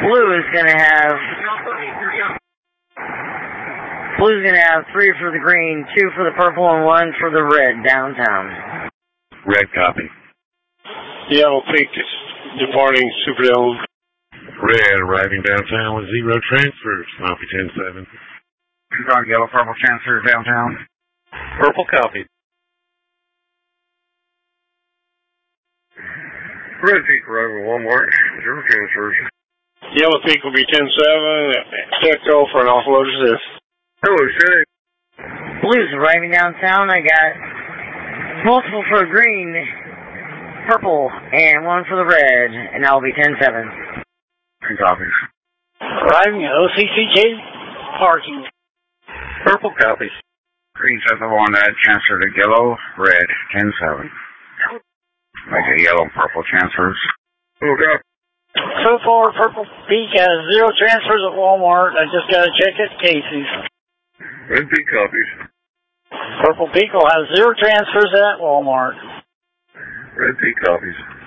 Blue is going to have... Blue's going to have 3 for the green, 2 for the purple, and 1 for the red downtown. Red copy. Yellow Peak is departing Superdome. Red arriving downtown with 0 transfers. Copy 10-7. Yellow, purple transfers downtown. Purple copy. Red Peak arriving Walmart, 0 transfers. Yellow Peak will be 10-7. Echo for an offload assist. Hello, Shay. Blue's arriving downtown. I got multiple for the green, purple, and 1 for the red, and that will be 10-7. Copies. Arriving at OCCJ parking. Purple copies. Green sets of on that, transfer to yellow, red, 10-7. Like a yellow, purple transfers. Okay. So far, Purple Peak has 0 transfers at Walmart. I just got to check at Casey's. Red Peak copies. Purple Peak will have 0 transfers at Walmart. Red Peak copies.